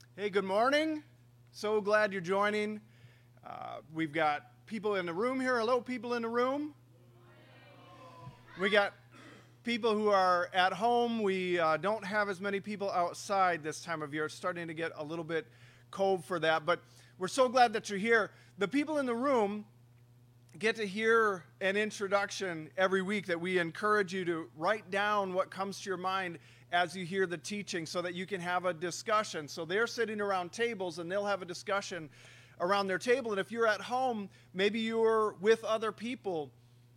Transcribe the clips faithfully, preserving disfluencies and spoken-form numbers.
Hey, good morning. So glad you're joining. Uh, we've got people in the room here. Hello, people in the room. We got people who are at home. We uh, don't have as many people outside this time of year. It's starting to get a little bit cold for that, but we're so glad that you're here. The people in the room get to hear an introduction every week that we encourage you to write down what comes to your mind as you hear the teaching so that you can have a discussion. So they're sitting around tables and they'll have a discussion around their table. And if you're at home, maybe you're with other people,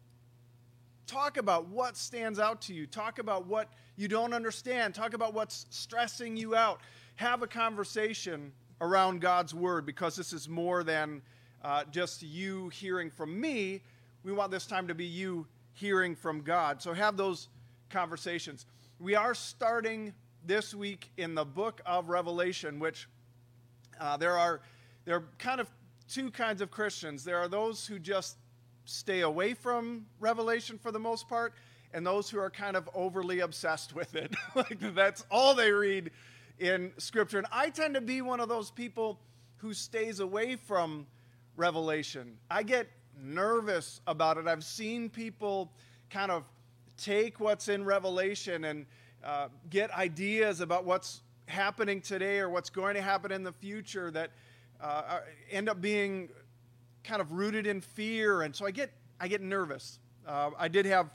talk about what stands out to you. Talk about what you don't understand. Talk about what's stressing you out. Have a conversation around God's Word, because this is more than uh, just you hearing from me. We want this time to be you hearing from God. So have those conversations. We are starting this week in the book of Revelation, which uh, there are there are kind of two kinds of Christians. There are those who just stay away from Revelation for the most part, and those who are kind of overly obsessed with it. Like that's all they read in Scripture. And I tend to be one of those people who stays away from Revelation. I get nervous about it. I've seen people kind of take what's in Revelation and uh, get ideas about what's happening today or what's going to happen in the future that uh, end up being kind of rooted in fear. And so I get I get nervous. Uh, I did have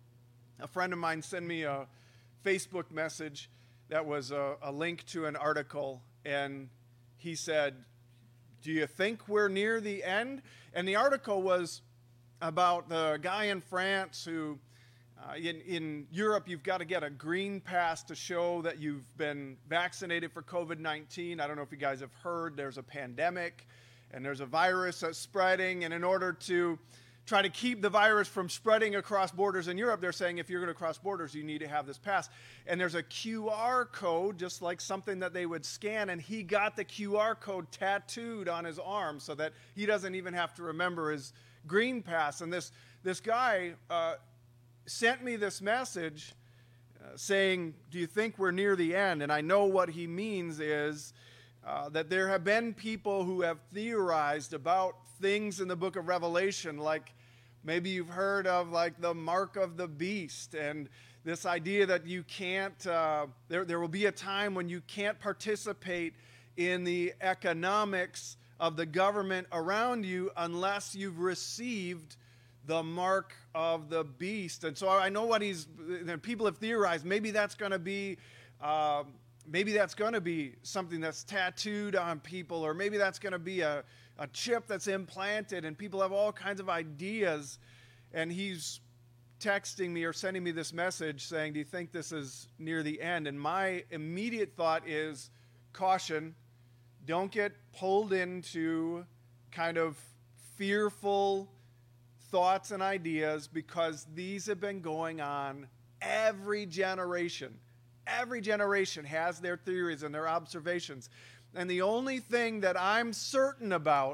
a friend of mine send me a Facebook message that was a, a link to an article, and he said, "Do you think we're near the end?" And the article was about the guy in France who Uh, in, in Europe, you've got to get a green pass to show that you've been vaccinated for covid nineteen. I don't know if you guys have heard, there's a pandemic and there's a virus that's spreading. And in order to try to keep the virus from spreading across borders in Europe, they're saying if you're going to cross borders, you need to have this pass. And there's a Q R code, just like something that they would scan. And he got the Q R code tattooed on his arm so that he doesn't even have to remember his green pass. And this, this guy Uh, sent me this message uh, saying, "Do you think we're near the end?" And I know what he means is uh, that there have been people who have theorized about things in the book of Revelation, like maybe you've heard of like the mark of the beast and this idea that you can't, uh, there, there will be a time when you can't participate in the economics of the government around you unless you've received the mark of the beast. And so I know what he's, people have theorized, maybe that's going to be, uh, maybe that's going to be something that's tattooed on people, or maybe that's going to be a, a chip that's implanted, and people have all kinds of ideas. And he's texting me or sending me this message saying, "Do you think this is near the end?" And my immediate thought is, caution, don't get pulled into kind of fearful thoughts and ideas, because these have been going on every generation. Every generation has their theories and their observations. And the only thing that I'm certain about,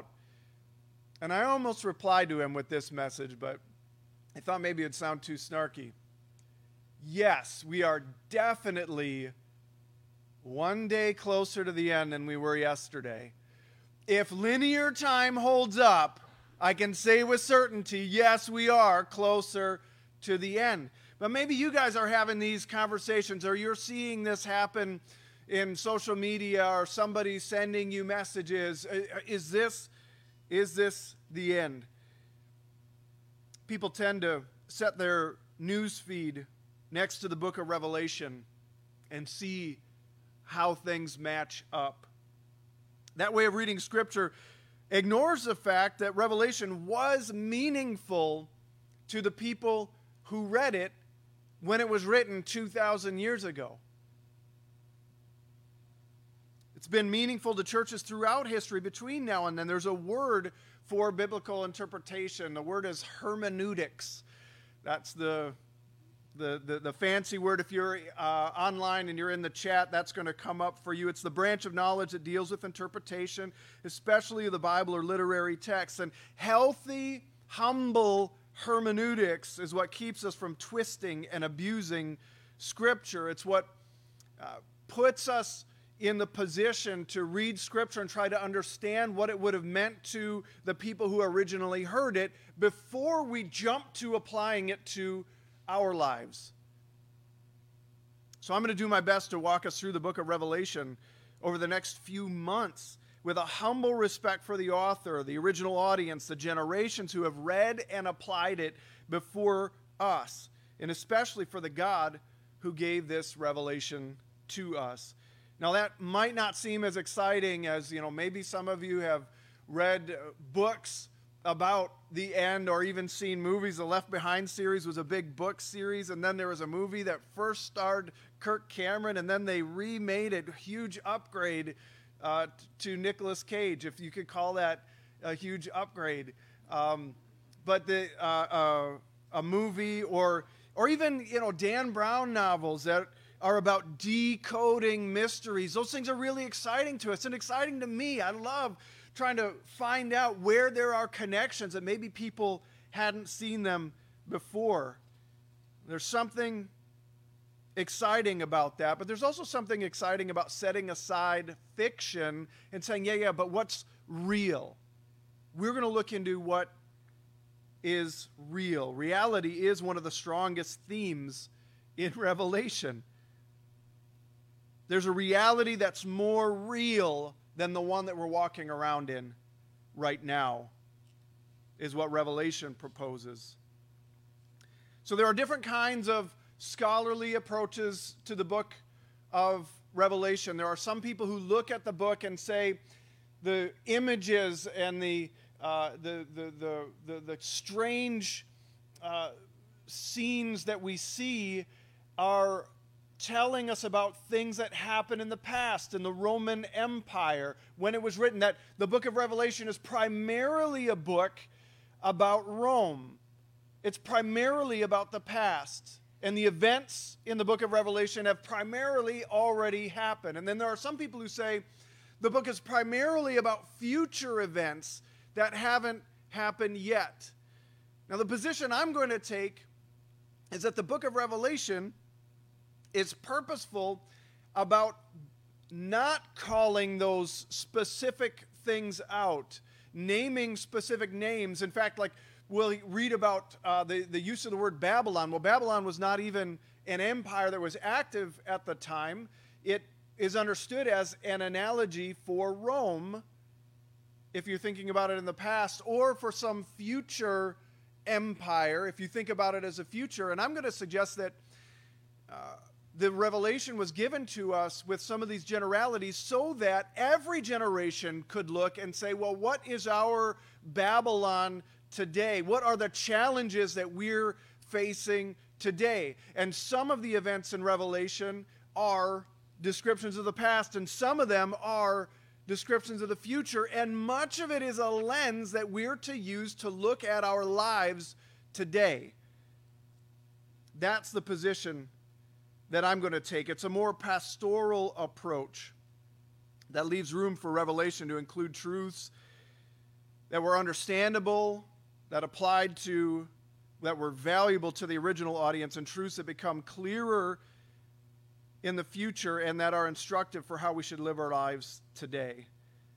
and I almost replied to him with this message, but I thought maybe it'd sound too snarky. Yes, we are definitely one day closer to the end than we were yesterday. If linear time holds up, I can say with certainty, yes, we are closer to the end. But maybe you guys are having these conversations, or you're seeing this happen in social media, or somebody sending you messages. Is this, is this the end? People tend to set their news feed next to the book of Revelation and see how things match up. That way of reading Scripture ignores the fact that Revelation was meaningful to the people who read it when it was written two thousand years ago. It's been meaningful to churches throughout history between now and then. There's a word for biblical interpretation. The word is hermeneutics. That's the The, the, the fancy word. If you're uh, online and you're in the chat, that's going to come up for you. It's the branch of knowledge that deals with interpretation, especially of the Bible or literary texts. And healthy, humble hermeneutics is what keeps us from twisting and abusing Scripture. It's what uh, puts us in the position to read Scripture and try to understand what it would have meant to the people who originally heard it before we jump to applying it to our lives. So I'm going to do my best to walk us through the book of Revelation over the next few months with a humble respect for the author, the original audience, the generations who have read and applied it before us, and especially for the God who gave this revelation to us. Now, that might not seem as exciting as, you know, maybe some of you have read books about the end or even seen movies. The Left Behind series was a big book series, and then there was a movie that first starred Kirk Cameron, and then they remade it, huge upgrade uh, to Nicolas Cage, if you could call that a huge upgrade. Um, but the uh, uh, a movie or or even, you know, Dan Brown novels that are about decoding mysteries. Those things are really exciting to us and exciting to me. I love trying to find out where there are connections that maybe people hadn't seen them before. There's something exciting about that, but there's also something exciting about setting aside fiction and saying, yeah, yeah, but what's real? We're going to look into what is real. Reality is one of the strongest themes in Revelation. There's a reality that's more real than the one that we're walking around in right now, is what Revelation proposes. So there are different kinds of scholarly approaches to the book of Revelation. There are some people who look at the book and say the images and the uh, the, the, the, the, the strange uh, scenes that we see are telling us about things that happened in the past in the Roman Empire when it was written, that the book of Revelation is primarily a book about Rome. It's primarily about the past. And the events in the book of Revelation have primarily already happened. And then there are some people who say the book is primarily about future events that haven't happened yet. Now, the position I'm going to take is that the book of Revelation is purposeful about not calling those specific things out, naming specific names. In fact, like we'll read about uh, the, the use of the word Babylon. Well, Babylon was not even an empire that was active at the time. It is understood as an analogy for Rome, if you're thinking about it in the past, or for some future empire, if you think about it as a future. And I'm going to suggest that uh, the revelation was given to us with some of these generalities so that every generation could look and say, well, what is our Babylon today? What are the challenges that we're facing today? And some of the events in Revelation are descriptions of the past, and some of them are descriptions of the future, and much of it is a lens that we're to use to look at our lives today. That's the position that I'm going to take. It's a more pastoral approach that leaves room for Revelation to include truths that were understandable, that applied to, that were valuable to the original audience, and truths that become clearer in the future and that are instructive for how we should live our lives today.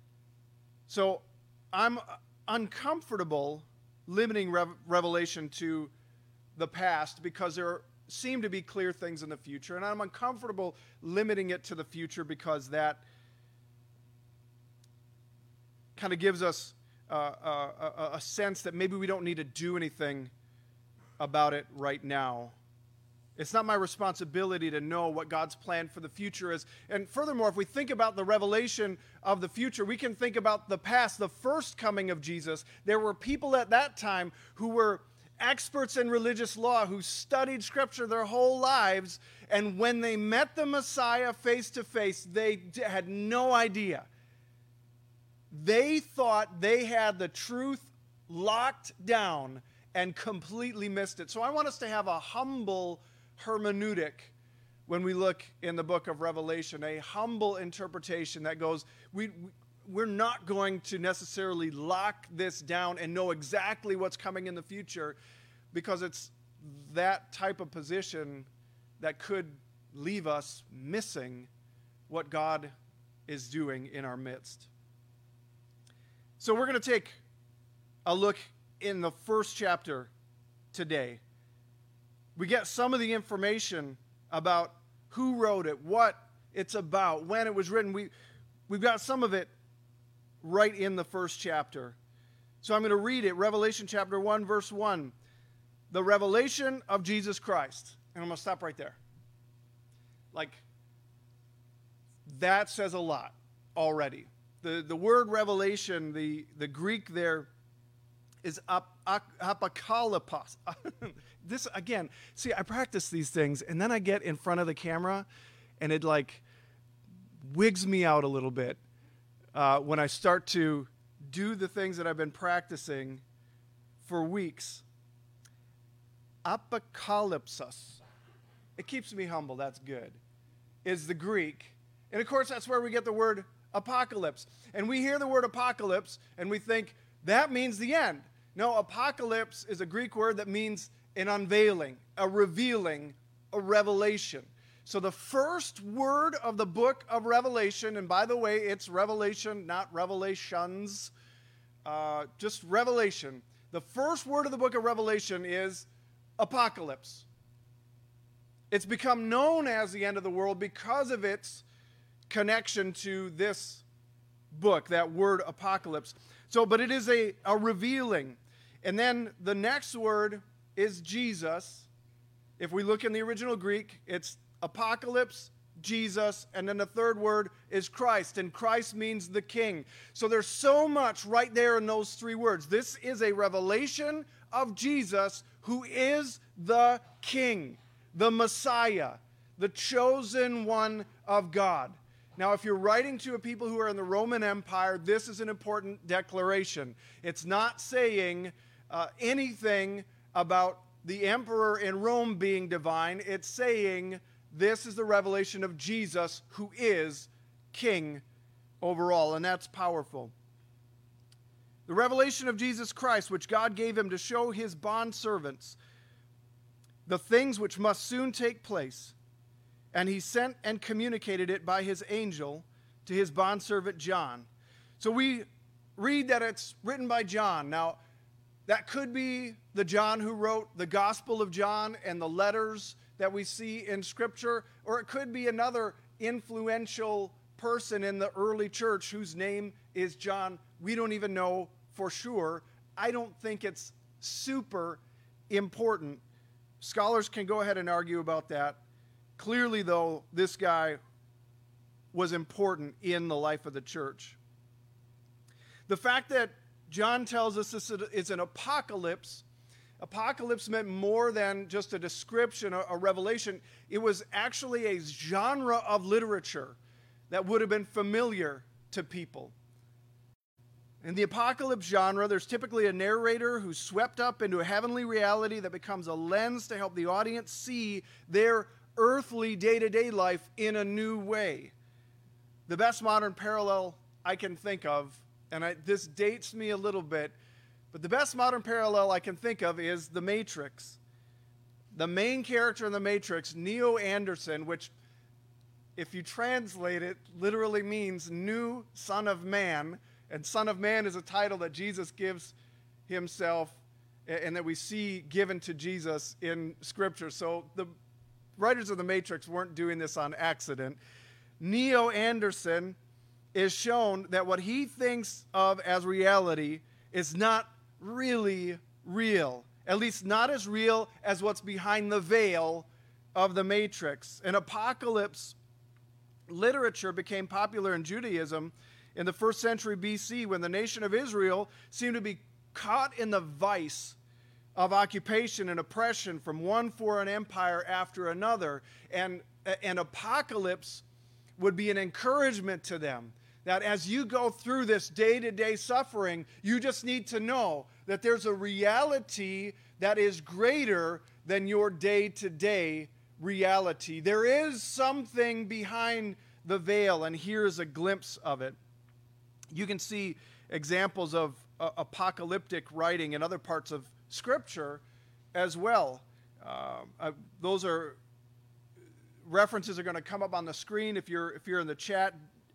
So I'm uncomfortable limiting Re- Revelation to the past because there seem to be clear things in the future, and I'm uncomfortable limiting it to the future because that kind of gives us uh, a, a, a sense that maybe we don't need to do anything about it right now. It's not my responsibility to know what God's plan for the future is. And furthermore, if we think about the revelation of the future, we can think about the past, the first coming of Jesus. There were people at that time who were experts in religious law, who studied Scripture their whole lives, and when they met the Messiah face to face, they had no idea. They thought they had the truth locked down and completely missed it. So I want us to have a humble hermeneutic when we look in the book of Revelation, a humble interpretation that goes, we, we're not going to necessarily lock this down and know exactly what's coming in the future, because it's that type of position that could leave us missing what God is doing in our midst. So we're going to take a look in the first chapter today. We get some of the information about who wrote it, what it's about, when it was written. We, we've got some of it right in the first chapter. So I'm going to read it, Revelation chapter one, verse one. The revelation of Jesus Christ. And I'm going to stop right there. Like, that says a lot already. The, the word revelation, the, the Greek there is ap, ap, apocalypos. This, again, see, I practice these things, and then I get in front of the camera, and it, like, wigs me out a little bit uh, when I start to do the things that I've been practicing for weeks. Apocalypsis. It keeps me humble, that's good, is the Greek. And, of course, that's where we get the word apocalypse. And we hear the word apocalypse, and we think, that means the end. No, apocalypse is a Greek word that means an unveiling, a revealing, a revelation. So the first word of the book of Revelation, and by the way, it's revelation, not revelations, uh, just revelation. The first word of the book of Revelation is apocalypse. It's become known as the end of the world because of its connection to this book, that word apocalypse. So, but it is a, a revealing. And then the next word is Jesus. If we look in the original Greek, it's apocalypse, Jesus, and then the third word is Christ, and Christ means the King. So there's so much right there in those three words. This is a revelation of Jesus, who is the King, the Messiah, the chosen one of God. Now, if you're writing to a people who are in the Roman Empire, this is an important declaration. It's not saying uh, anything about the emperor in Rome being divine. It's saying this is the revelation of Jesus, who is King over all, and that's powerful. The revelation of Jesus Christ, which God gave him to show his bondservants the things which must soon take place. And he sent and communicated it by his angel to his bondservant John. So we read that it's written by John. Now, that could be the John who wrote the Gospel of John and the letters that we see in Scripture, or it could be another influential person in the early church whose name is John. We don't even know for sure. I don't think it's super important. Scholars can go ahead and argue about that. Clearly, though, this guy was important in the life of the church. The fact that John tells us this is an apocalypse, apocalypse meant more than just a description, a, a revelation. It was actually a genre of literature that would have been familiar to people. In the apocalypse genre, there's typically a narrator who's swept up into a heavenly reality that becomes a lens to help the audience see their earthly day-to-day life in a new way. The best modern parallel I can think of, and I, this dates me a little bit, but the best modern parallel I can think of is The Matrix. The main character in The Matrix, Neo Anderson, which, if you translate it, literally means new son of man, and son of man is a title that Jesus gives himself and that we see given to Jesus in Scripture. So the writers of The Matrix weren't doing this on accident. Neo Anderson is shown that what he thinks of as reality is not really real, at least not as real as what's behind the veil of the Matrix. And apocalypse literature became popular in Judaism in the first century B C, when the nation of Israel seemed to be caught in the vice of occupation and oppression from one foreign empire after another. And an apocalypse would be an encouragement to them that as you go through this day-to-day suffering, you just need to know that there's a reality that is greater than your day-to-day reality. There is something behind the veil, and here's a glimpse of it. You can see examples of uh, apocalyptic writing in other parts of Scripture as well. Uh, uh, those are references are going to come up on the screen if you're if you're in the chat.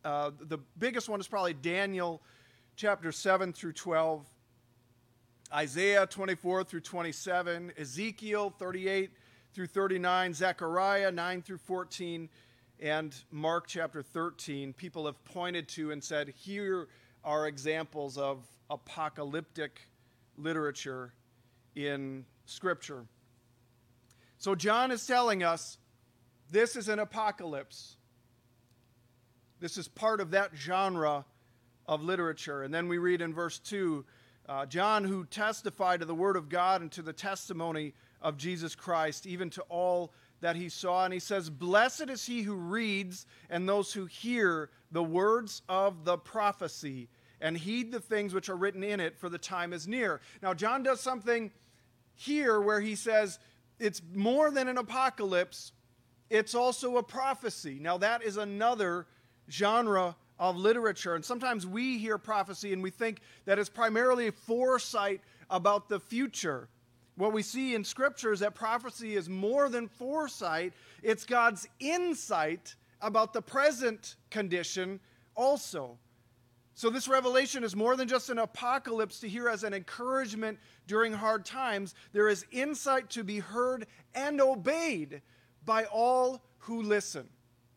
Uh, the biggest one is probably Daniel chapter seven through twelve, Isaiah twenty-four through twenty-seven, Ezekiel thirty-eight through thirty-nine, Zechariah nine through fourteen, and Mark chapter thirteen. People have pointed to and said, here are examples of apocalyptic literature in Scripture. So John is telling us this is an apocalypse. This is part of that genre of literature. And then we read in verse two, uh, John, who testified to the word of God and to the testimony of Jesus Christ, even to all that he saw. And he says, blessed is he who reads and those who hear the words of the prophecy and heed the things which are written in it, for the time is near. Now, John does something here where he says it's more than an apocalypse, it's also a prophecy. Now, that is another genre of literature. And sometimes we hear prophecy and we think that it's primarily foresight about the future. What we see in Scripture is that prophecy is more than foresight. It's God's insight about the present condition also. So this revelation is more than just an apocalypse to hear as an encouragement during hard times. There is insight to be heard and obeyed by all who listen.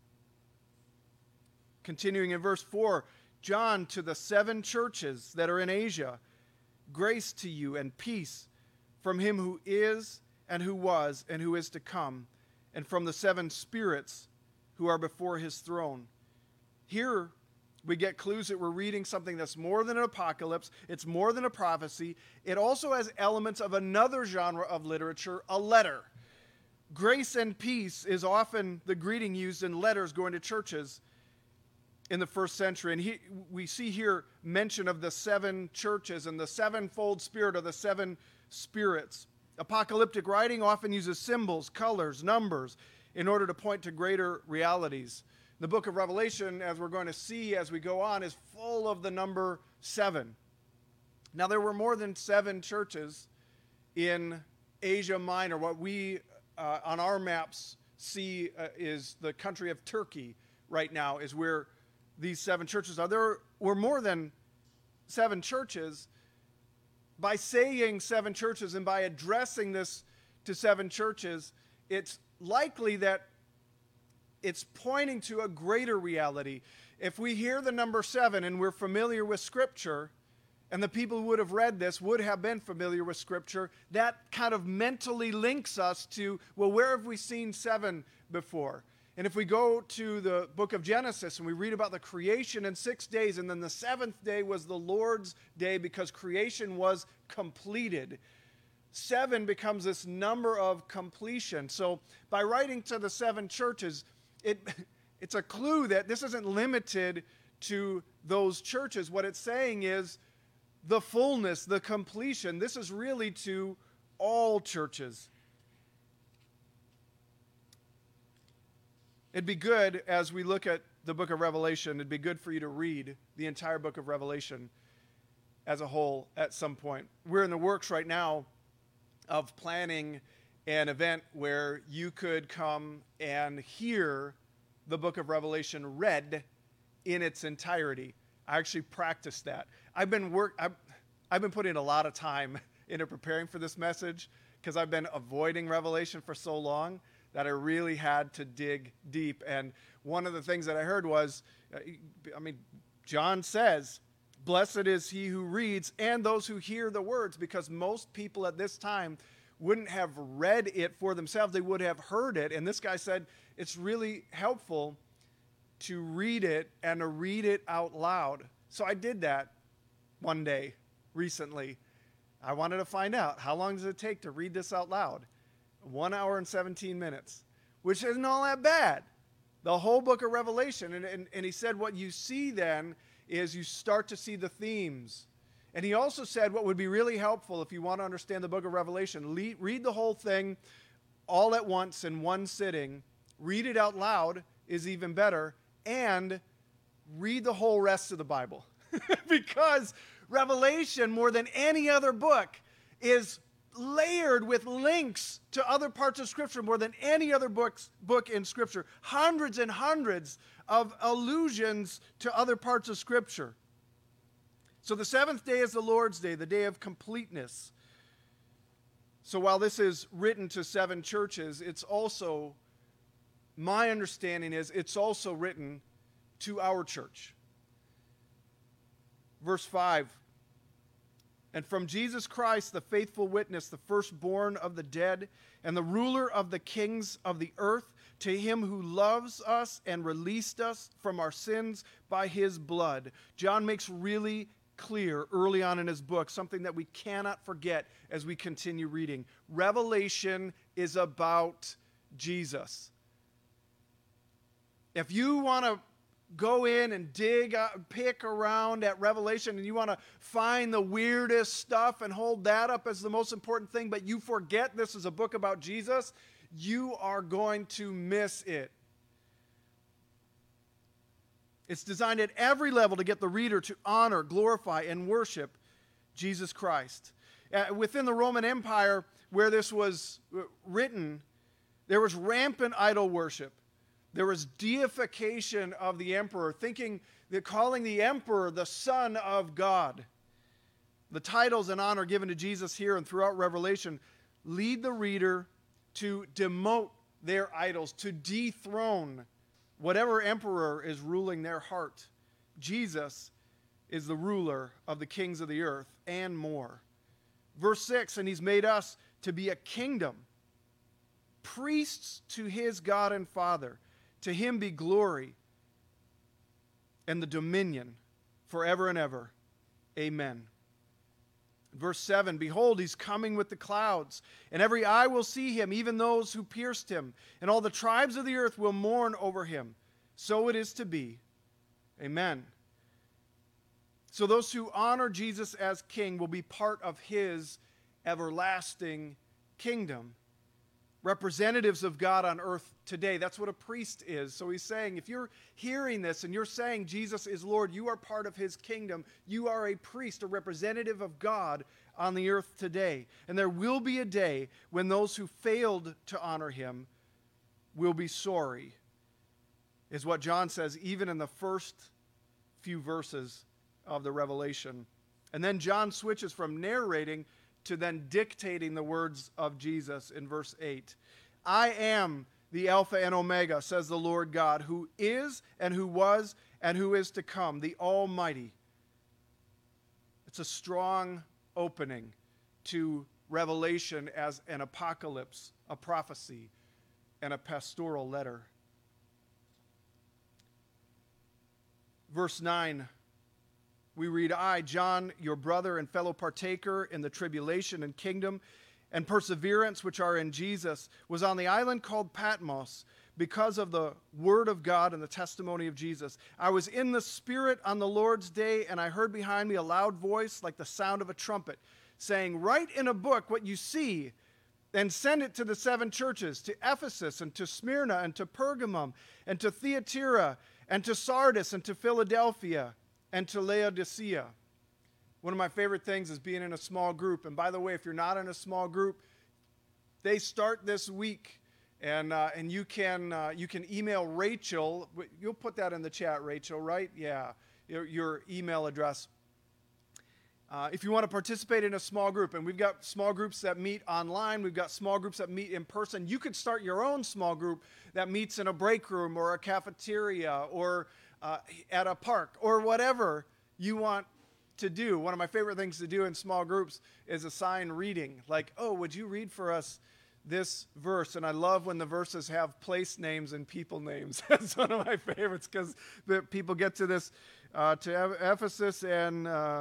Continuing in verse four, John, to the seven churches that are in Asia, grace to you and peace from him who is and who was and who is to come, and from the seven spirits who are before his throne. Here we get clues that we're reading something that's more than an apocalypse. It's more than a prophecy. It also has elements of another genre of literature, a letter. Grace and peace is often the greeting used in letters going to churches in the first century. And he, we see here mention of the seven churches and the sevenfold spirit or the seven spirits. Apocalyptic writing often uses symbols, colors, numbers in order to point to greater realities. The book of Revelation, as we're going to see as we go on, is full of the number seven. Now, there were more than seven churches in Asia Minor. What we, uh, on our maps, see uh, is the country of Turkey right now is where these seven churches are. There were more than seven churches. By saying seven churches and by addressing this to seven churches, it's likely that it's pointing to a greater reality. If we hear the number seven and we're familiar with Scripture, and the people who would have read this would have been familiar with Scripture, that kind of mentally links us to, well, where have we seen seven before? And if we go to the book of Genesis and we read about the creation in six days, and then the seventh day was the Lord's day because creation was completed, seven becomes this number of completion. So by writing to the seven churches, it, it's a clue that this isn't limited to those churches. What it's saying is the fullness, the completion. This is really to all churches. It'd be good, as we look at the book of Revelation, it'd be good for you to read the entire book of Revelation as a whole at some point. We're in the works right now of planning an event where you could come and hear the book of Revelation read in its entirety. I actually practiced that. I've been work. I've, I've been putting a lot of time into preparing for this message because I've been avoiding Revelation for so long that I really had to dig deep. And one of the things that I heard was, I mean, John says, blessed is he who reads and those who hear the words, because most people at this time wouldn't have read it for themselves. They would have heard it. And this guy said it's really helpful to read it and to read it out loud. So I did that one day recently. I wanted to find out, how long does it take to read this out loud? One hour and seventeen minutes, which isn't all that bad. The whole book of Revelation. And, and, and he said what you see then is you start to see the themes. And he also said what would be really helpful if you want to understand the book of Revelation, le- read the whole thing all at once in one sitting. Read it out loud is even better. And read the whole rest of the Bible. Because Revelation, more than any other book, is layered with links to other parts of Scripture more than any other books, book in Scripture. Hundreds and hundreds of allusions to other parts of Scripture. So the seventh day is the Lord's day, the day of completeness. So while this is written to seven churches, it's also, my understanding is, it's also written to our church. Verse five, and from Jesus Christ, the faithful witness, the firstborn of the dead, and the ruler of the kings of the earth, to him who loves us and released us from our sins by his blood. John makes really clear early on in his book something that we cannot forget as we continue reading. Revelation is about Jesus. If you want to go in and dig, uh, pick around at Revelation, and you want to find the weirdest stuff and hold that up as the most important thing, but you forget this is a book about Jesus, you are going to miss it. It's designed at every level to get the reader to honor, glorify, and worship Jesus Christ. Uh, within the Roman Empire, where this was written, there was rampant idol worship. There was deification of the emperor, thinking that calling the emperor the Son of God. The titles and honor given to Jesus here and throughout Revelation lead the reader to demote their idols, to dethrone whatever emperor is ruling their heart. Jesus is the ruler of the kings of the earth and more. Verse six, and he's made us to be a kingdom, priests to his God and Father. To him be glory and the dominion forever and ever. Amen. Verse seven, behold, he's coming with the clouds, and every eye will see him, even those who pierced him, and all the tribes of the earth will mourn over him. So it is to be. Amen. So those who honor Jesus as king will be part of his everlasting kingdom. Representatives of God on earth today. That's what a priest is. So he's saying, if you're hearing this and you're saying Jesus is Lord, you are part of his kingdom. You are a priest, a representative of God on the earth today. And there will be a day when those who failed to honor him will be sorry, is what John says even in the first few verses of the Revelation. And then John switches from narrating to then dictating the words of Jesus in verse eight. I am the Alpha and Omega, says the Lord God, who is and who was and who is to come, the Almighty. It's a strong opening to Revelation as an apocalypse, a prophecy, and a pastoral letter. Verse nine. We read, I, John, your brother and fellow partaker in the tribulation and kingdom and perseverance which are in Jesus, was on the island called Patmos because of the word of God and the testimony of Jesus. I was in the Spirit on the Lord's day, and I heard behind me a loud voice like the sound of a trumpet, saying, write in a book what you see and send it to the seven churches, to Ephesus and to Smyrna and to Pergamum and to Thyatira and to Sardis and to Philadelphia and to Laodicea. One of my favorite things is being in a small group. And by the way, if you're not in a small group, they start this week. And uh, and you can uh, you can email Rachel. You'll put that in the chat, Rachel, right? Yeah, your, your email address. Uh, if you want to participate in a small group, and we've got small groups that meet online, we've got small groups that meet in person. You could start your own small group that meets in a break room or a cafeteria or Uh, at a park or whatever you want to do. One of my favorite things to do in small groups is assign reading. Like, oh, would you read for us this verse? And I love when the verses have place names and people names. That's one of my favorites because the people get to this, uh, to Ephesus and uh,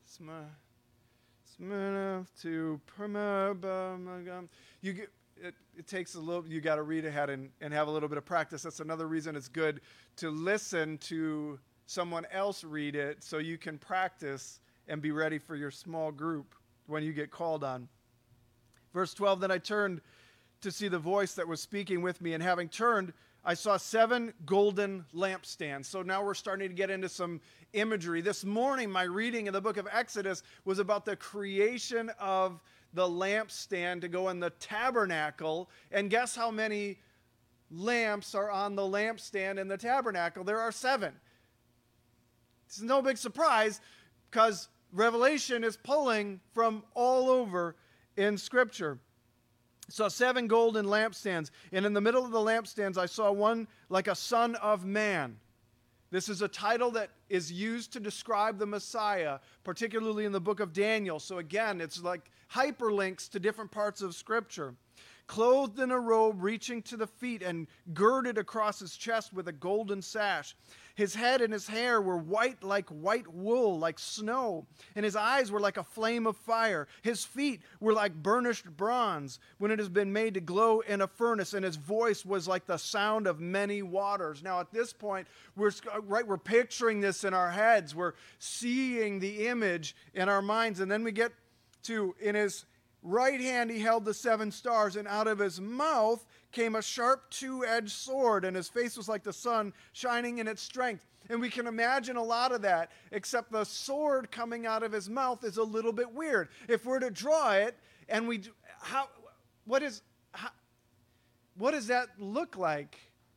Smyrna to Pergamum. You get It, it takes a little, you got to read ahead and, and have a little bit of practice. That's another reason it's good to listen to someone else read it so you can practice and be ready for your small group when you get called on. Verse twelve, then I turned to see the voice that was speaking with me, and having turned, I saw seven golden lampstands. So now we're starting to get into some imagery. This morning, my reading in the book of Exodus was about the creation of the lampstand to go in the tabernacle. And guess how many lamps are on the lampstand in the tabernacle? There are seven. It's no big surprise because Revelation is pulling from all over in Scripture. So seven golden lampstands, and in the middle of the lampstands I saw one like a son of man. This is a title that is used to describe the Messiah, particularly in the book of Daniel. So again, it's like hyperlinks to different parts of Scripture. Clothed in a robe reaching to the feet and girded across his chest with a golden sash. His head and his hair were white like white wool, like snow, and his eyes were like a flame of fire. His feet were like burnished bronze when it has been made to glow in a furnace, and his voice was like the sound of many waters. Now at this point, we're right, we're picturing this in our heads. We're seeing the image in our minds, and then we get to, in his right hand he held the seven stars, and out of his mouth came a sharp two-edged sword, and his face was like the sun shining in its strength. And we can imagine a lot of that, except the sword coming out of his mouth is a little bit weird. If we're to draw it, and we, how, what is, how, what does that look like?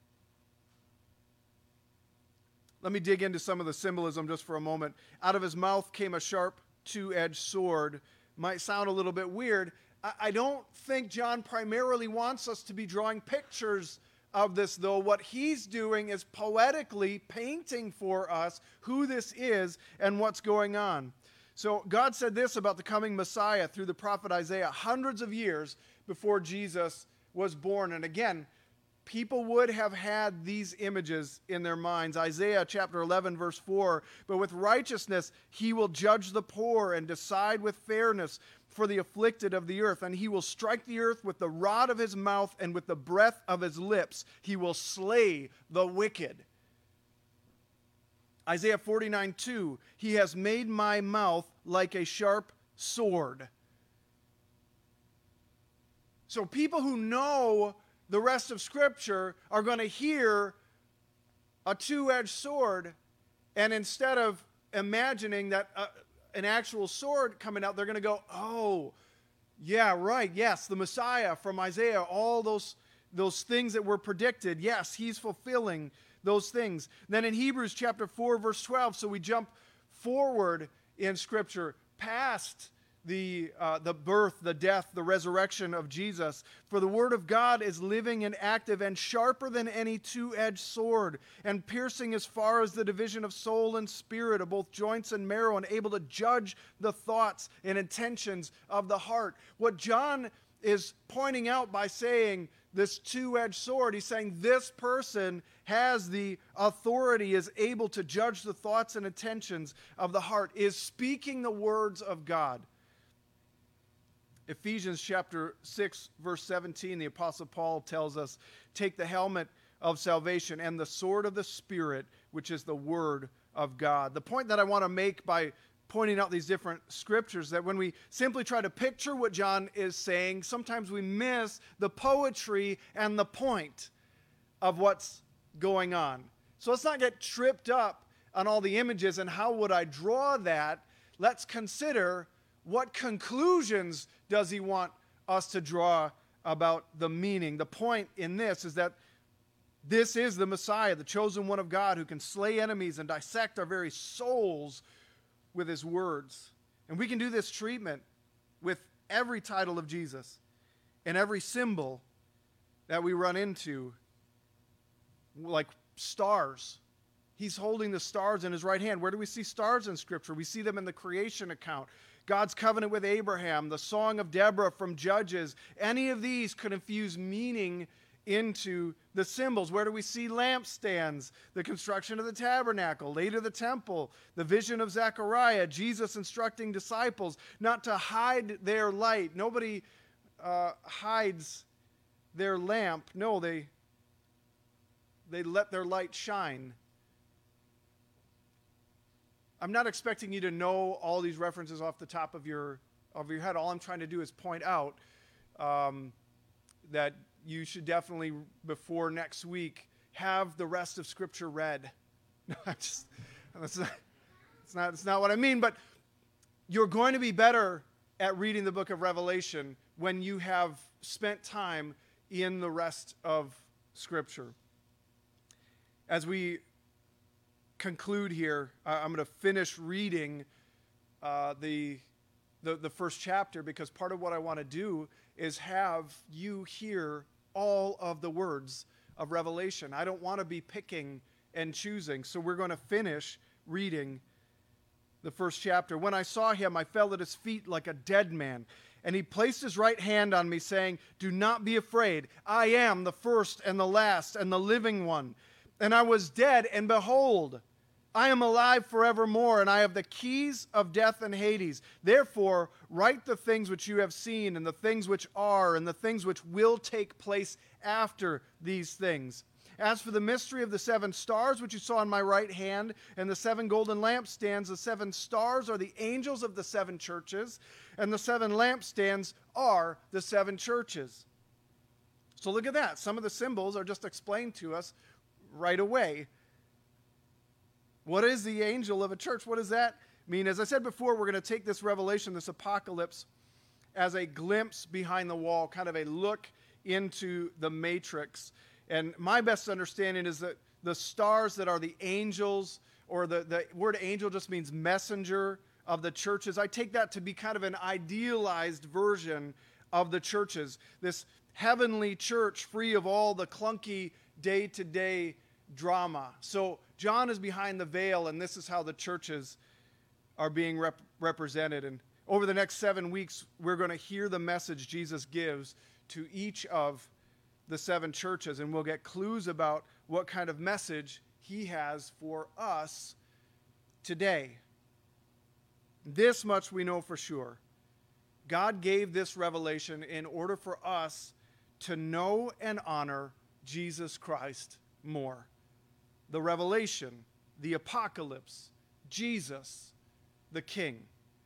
Let me dig into some of the symbolism just for a moment. Out of his mouth came a sharp two-edged sword. Might sound a little bit weird. I don't think John primarily wants us to be drawing pictures of this, though. What he's doing is poetically painting for us who this is and what's going on. So God said this about the coming Messiah through the prophet Isaiah hundreds of years before Jesus was born. And again, people would have had these images in their minds. Isaiah chapter eleven, verse four, but with righteousness he will judge the poor and decide with fairness for the afflicted of the earth. And he will strike the earth with the rod of his mouth, and with the breath of his lips he will slay the wicked. Isaiah forty-nine, two, he has made my mouth like a sharp sword. So people who know the rest of Scripture are going to hear a two-edged sword, and instead of imagining that uh, an actual sword coming out, they're going to go, oh, yeah, right, yes, the Messiah from Isaiah, all those, those things that were predicted, yes, he's fulfilling those things. Then in Hebrews chapter four, verse twelve, so we jump forward in Scripture past the uh, the birth, the death, the resurrection of Jesus. For the word of God is living and active and sharper than any two-edged sword, and piercing as far as the division of soul and spirit, of both joints and marrow, and able to judge the thoughts and intentions of the heart. What John is pointing out by saying this two-edged sword, he's saying this person has the authority, is able to judge the thoughts and intentions of the heart, is speaking the words of God. Ephesians chapter six, verse seventeen, the Apostle Paul tells us, take the helmet of salvation and the sword of the Spirit, which is the Word of God. The point that I want to make by pointing out these different scriptures, that when we simply try to picture what John is saying, sometimes we miss the poetry and the point of what's going on. So let's not get tripped up on all the images and how would I draw that. Let's consider what conclusions does he want us to draw about the meaning. The point in this is that this is the Messiah, the chosen one of God, who can slay enemies and dissect our very souls with his words. And we can do this treatment with every title of Jesus and every symbol that we run into, like stars. He's holding the stars in his right hand. Where do we see stars in Scripture? We see them in the creation account. God's covenant with Abraham, the Song of Deborah from Judges. Any of these could infuse meaning into the symbols. Where do we see lampstands? The construction of the tabernacle, later the temple, the vision of Zechariah, Jesus instructing disciples not to hide their light. Nobody uh, hides their lamp. No, they, they let their light shine. I'm not expecting you to know all these references off the top of your of your head. All I'm trying to do is point out um, that you should definitely, before next week, have the rest of Scripture read. No, I just that's not, it's not it's not what I mean. But you're going to be better at reading the book of Revelation when you have spent time in the rest of Scripture. As we conclude here, I'm going to finish reading uh, the, the the first chapter, because part of what I want to do is have you hear all of the words of Revelation. I don't want to be picking and choosing, so we're going to finish reading the first chapter. When I saw him, I fell at his feet like a dead man, and he placed his right hand on me, saying, "Do not be afraid. I am the first and the last and the living one. And I was dead, and behold, I am alive forevermore, and I have the keys of death and Hades. Therefore, write the things which you have seen, and the things which are, and the things which will take place after these things. As for the mystery of the seven stars which you saw in my right hand, and the seven golden lampstands, the seven stars are the angels of the seven churches, and the seven lampstands are the seven churches." So look at that. Some of the symbols are just explained to us right away. What is the angel of a church? What does that mean? As I said before, we're going to take this revelation, this apocalypse, as a glimpse behind the wall, kind of a look into the matrix. And my best understanding is that the stars that are the angels, or the, the word angel just means messenger of the churches. I take that to be kind of an idealized version of the churches. This heavenly church free of all the clunky day-to-day drama. So John is behind the veil, and this is how the churches are being rep- represented. And over the next seven weeks, we're going to hear the message Jesus gives to each of the seven churches, and we'll get clues about what kind of message he has for us today. This much we know for sure. God gave this revelation in order for us to know and honor Jesus Christ more. The revelation, the apocalypse, Jesus, the King.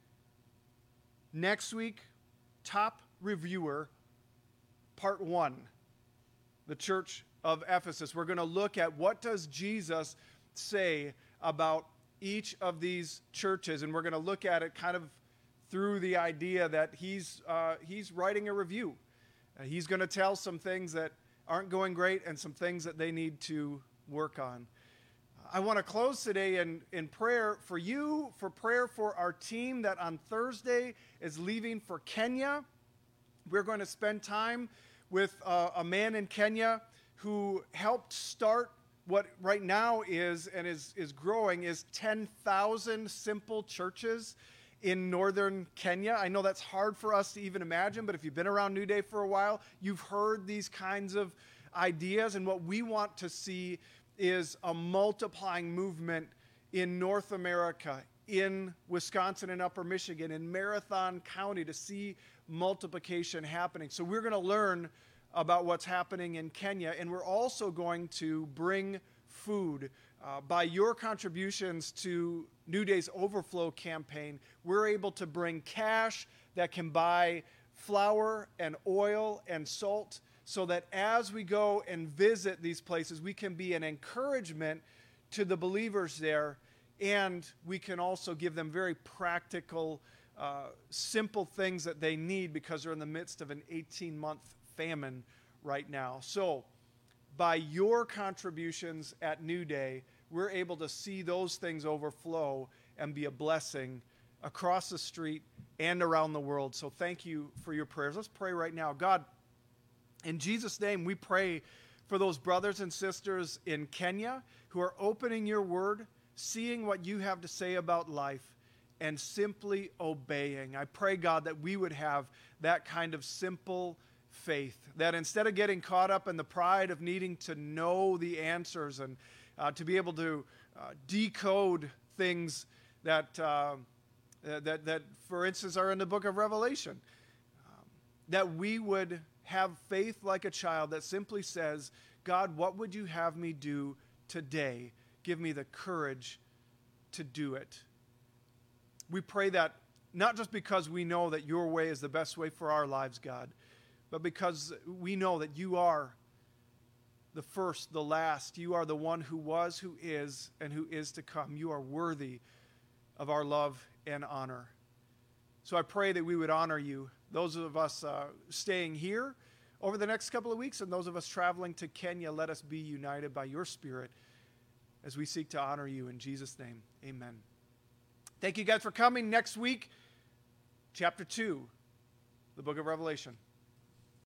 Next week, top reviewer, part one. The church of Ephesus. We're going to look at what does Jesus say about each of these churches, and we're going to look at it kind of through the idea that he's uh, he's writing a review. Uh, he's going to tell some things that aren't going great and some things that they need to work on. I want to close today in, in prayer for you, for prayer for our team that on Thursday is leaving for Kenya. We're going to spend time with uh, a man in Kenya who helped start what right now is and is, is growing is ten thousand simple churches in northern Kenya. I know that's hard for us to even imagine, but if you've been around New Day for a while, you've heard these kinds of ideas. And what we want to see is a multiplying movement in North America, in Wisconsin and Upper Michigan, in Marathon County, to see multiplication happening. So we're going to learn about what's happening in Kenya, and we're also going to bring food. Uh, by your contributions to New Day's Overflow campaign, we're able to bring cash that can buy flour and oil and salt, so that as we go and visit these places, we can be an encouragement to the believers there, and we can also give them very practical, uh, simple things that they need, because they're in the midst of an eighteen-month famine right now. So by your contributions at New Day, we're able to see those things overflow and be a blessing across the street and around the world. So thank you for your prayers. Let's pray right now. God, in Jesus' name, we pray for those brothers and sisters in Kenya who are opening your word, seeing what you have to say about life, and simply obeying. I pray, God, that we would have that kind of simple faith, that instead of getting caught up in the pride of needing to know the answers and uh, to be able to uh, decode things that, uh, that, that, for instance, are in the book of Revelation, um, that we would have faith like a child that simply says, God, what would you have me do today? Give me the courage to do it. We pray that not just because we know that your way is the best way for our lives, God, but because we know that you are the first, the last. You are the one who was, who is, and who is to come. You are worthy of our love and honor. So I pray that we would honor you, those of us uh, staying here over the next couple of weeks, and those of us traveling to Kenya. Let us be united by your Spirit as we seek to honor you. In Jesus' name, amen. Thank you guys for coming. Next week, chapter two, the book of Revelation.